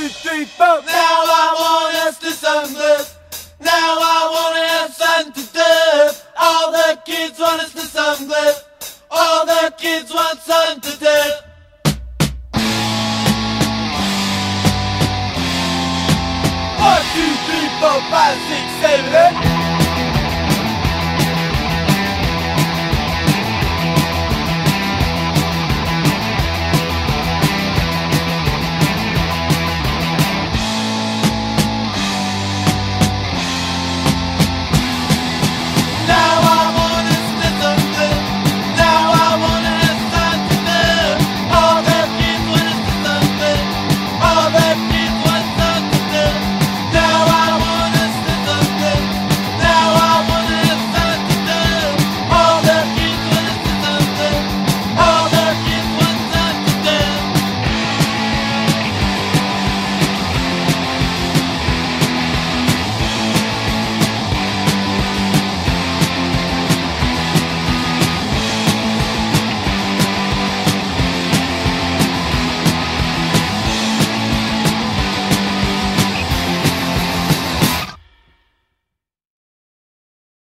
three, four. Now I want us to sunburst. Now I want to have sun to dub. All the kids want us to sunburst. All the kids want sun to dub. 1, 2, 3, 4, 5, 6, 7, 8.